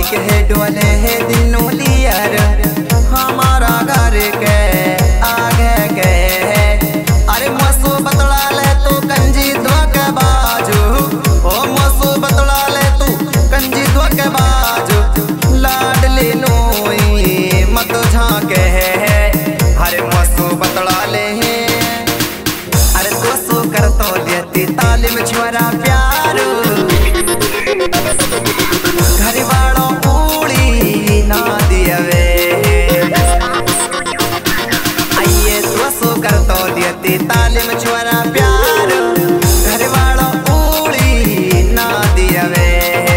Bike है डोले है दिनों लियर हमारा घर के आगे गए। अरे मसू बतला ले तू कंजी धोके बाजू, ओ मसू बतला ले तू कंजी धोके बाजू, लाडली नोई मत झांके है। अरे मसू बतला ले अरे तो सो कर तो लेती तालीम छोरा प्यार घर वालों पूरी ना दियवे। आइए तो सो कर तो लेती तालीम छोरा प्यार घर वालों पूरी ना दियवे।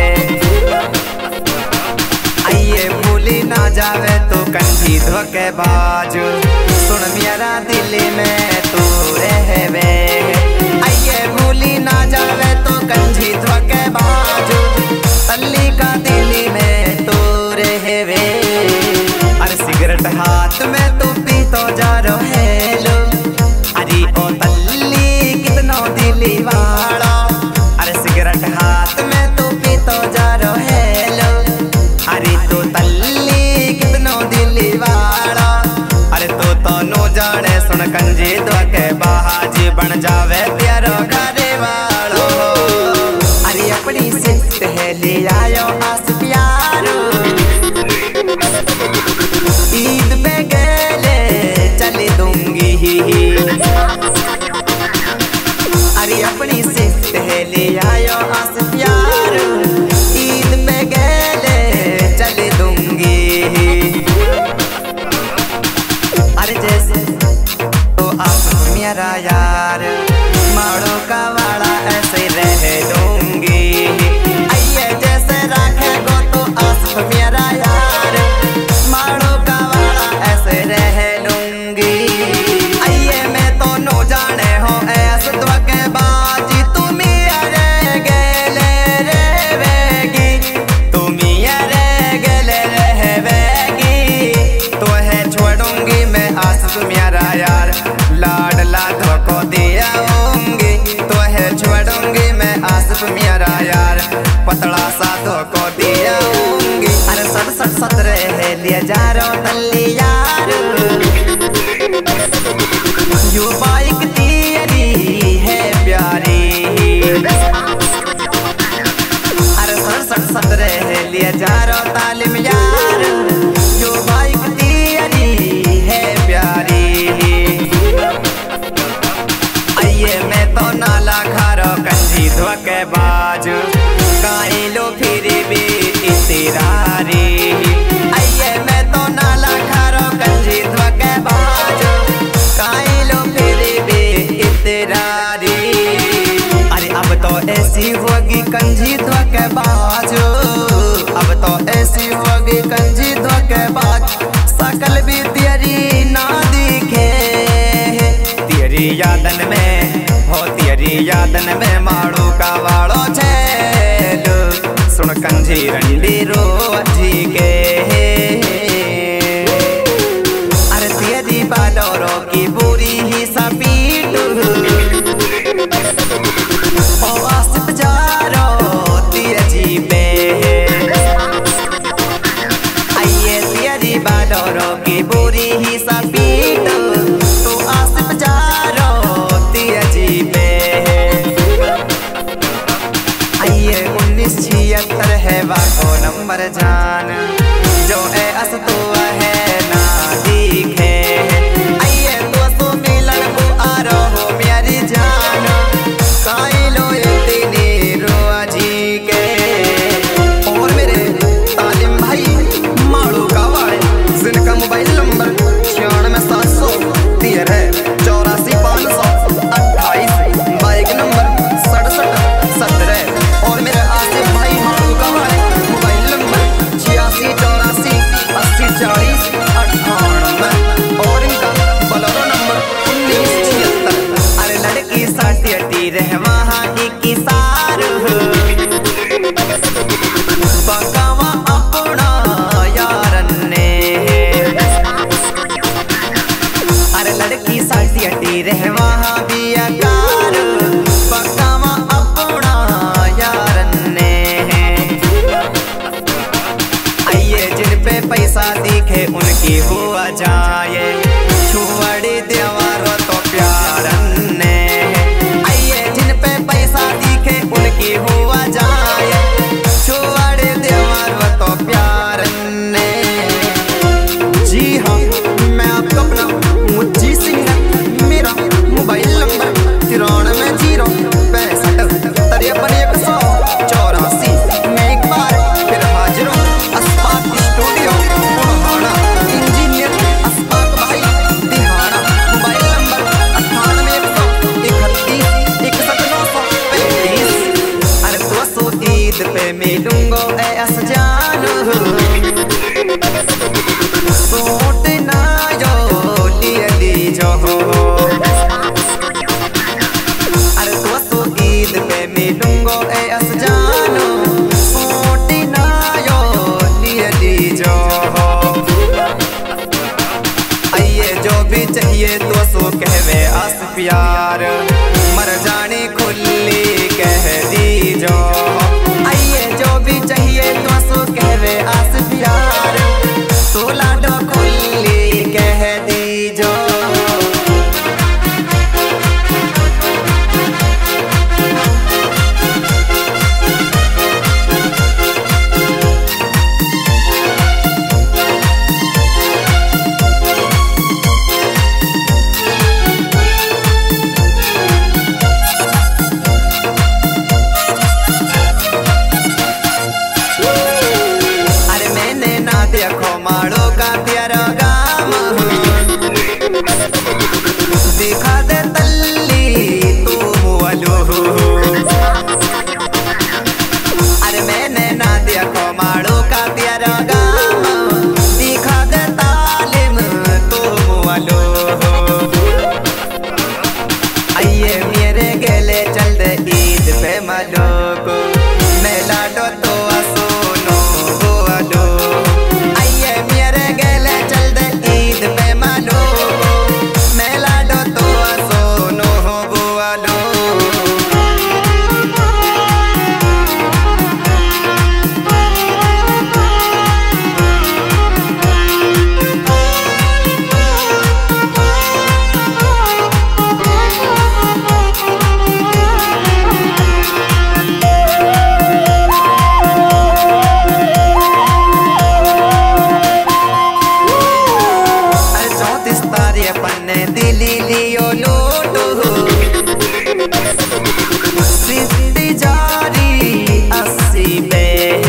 आइए भूली ना जावे तो कंधी धोके बाजू, सुन मेरा दिल में तू रहवे। आइए भूली ना जावे तो कंधी धोके बाजू, तल्ली का दिल्ली में तू रहवे। अरे सिगरेट हाथ में तू पी तो जा हेलो, अरे ओ तल्ली कितनो दिली वाला। अरे सिगरेट हाथ में तू पी तो जा हेलो, अरे तो तल्ली कितनो दिली वाला। अरे तो नो जाने सुन कंजी धोके बाजी बन जावे प्यारो घरे वालो। अरे अपनी सिफ्ट है ले आयो आस प्यारो, ईद पे गेले चले दूंगी। अरे अपनी सिफ्ट है ले आयो आस प्यारो, ईद पे गेले चले दूंगी। अरे जैसे तो आप मेरा यार माड़ो का वाला ऐसे रह दूंगी। आइए जैसे राखे गो तो आस मेरा यार माड़ो का वाला ऐसे रह लूंगी। आइए मैं तो नो जाने हो ऐसे तो के बाजी तुम्ही अरे गेले रहेगी, तुम्ही अरे गेले रहेगी। तो है छोड़ूंगी मैं आस मेरा यार लाडला धोको दिया होंगी। तो है छोड़ूंगी मैं आस मेरा यार पतला सा धोको दिया होंगी। अरे 67 है लिए जा रो तल्ली यार, यो बाइक तेरी है प्यारी। अरे 67 है लिए जा रो तालीम यार, यो बाइक तेरी है प्यारी। आइए मैं तो नाला खारो कंधी धोके बाजू, काई लो फिर भी इतरारी। आइए मैं तो नाला खारो कंधी धोके बाजू, काई लो फिर भी इतरारी। अरे अब तो ऐसी होगी कंधी धोके बाजू, अब तो ऐसी होगी कंधी धोके बाजू, सकल भी तेरी ना दिखे। तेरी यादन में हो तेरी यादन में माड़ू का वाड़ो छेलो, सुन कंजी रंडी रोजी के। अरे तेरी बालोरो की बुरी ही सपीटू, ओ आसिफ जारो तेजी पे। आइए तेरी बालोरो की बुरी ही सपीटू, तो आसिफ जारो तेजी पे। आइए 1976 है वाको नंबर जान, जो ए अस तो है ना दिखे। आइए तो सो मिलन को आ रहो मेरी जान, काई लो इतनी रोजी के। और मेरे तालिम भाई माड़ू का वाले जिनका मोबाइल नंबर 96 713 84 528, बाइक नंबर 67 17। और मेरे आसिफ भाई माड़ू का वाले मोबाइल नंबर 86 84 80 40। उनकी हुआ जाए छोड़ देवारो तो प्यार ने आइए जिन पे पैसा दिखे उनकी हुआ जाए छोड़ देवारो तो प्यार ने। जी हाँ, मैं आपका अपना मुज्जी सिंह है। मेरा मोबाइल नंबर 93 65 53 184। मैं एक बार फिर हाजिर हूँ अस्पाक स्टूडियो पुराना, इंजीनियर अस्पाक भाई दिहाना। Mobile number 98 131 61 935। अरे दोस्तों ईद पे मिलूंगा ऐस जानू सूट ना जो लिए लीजो। अरे दोस्तों ईद पे मिलूंगा ऐस जानू सूट ना जो लिए लीजो। आइए जो भी चाहिए दोस्तों कहवे आस प्यार मर जाने खुली कह दीजो। आइए जो भी चाहिए दोस्तों कहवे आस प्यार तो लाडो खुली कह दीजो। देखो माड़ो का प्यारा गाम दिखा दे तल्ली तू मुअलो। अरे मैंने ना देखो माड़ो का प्यारा गाम दिखा दे तालिम तू मुअलो। आइए मेरे गेले चल दे ईद पे मलो को मैं लाडो तो सुनो बोलो। पन्ने दिली लियो लोटो सिद्धि जारी 80 पे।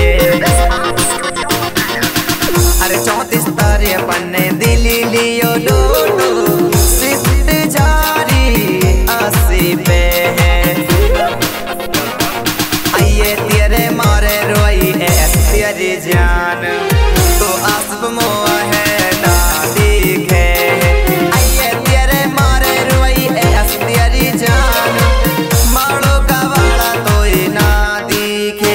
अरे 34 तारे पन्ने दिली लियो लोटो सिद्धि जारी 80 पे। आइए तेरे मारे रोई ऐस तेरी जान तो आसब मोआ है ना दिखे। माड़ो का वाला तो ना दिखे।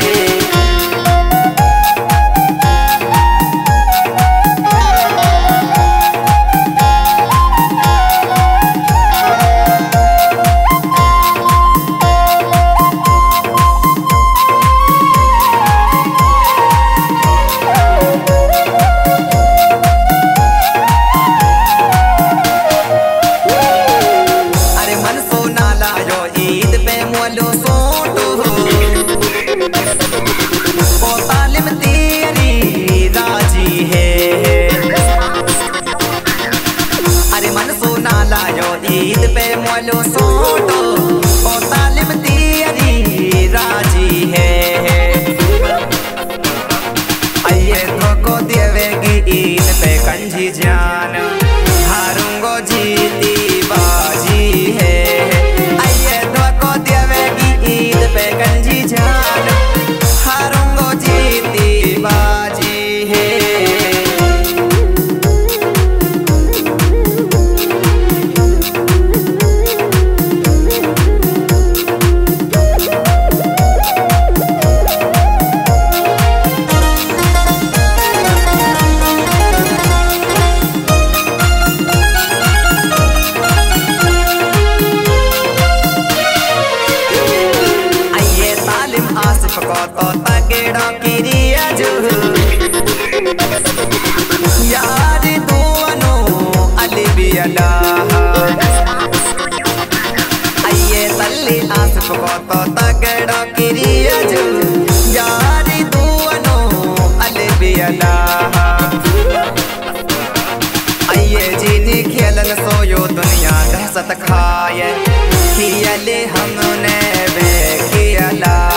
ओ तालिम तेरी राजी है। अरे मन सोना लायो ईद पे मोलो सोटो ओ तालिम तेरी राजी है। आइए धोको देवेगी ईद पे कंजी जान हारूंगो जीती बाजी है। आइए धोको देवेगी ईद पे कंजी जान हारूंगो जीती बाजी है। तो तगड़ा किरिया जो यार तिरियजु यारी दुअनो अलबियला आइए जीनी खेलन सोयो दुनिया दहशत खाए खियले हमने वे खियला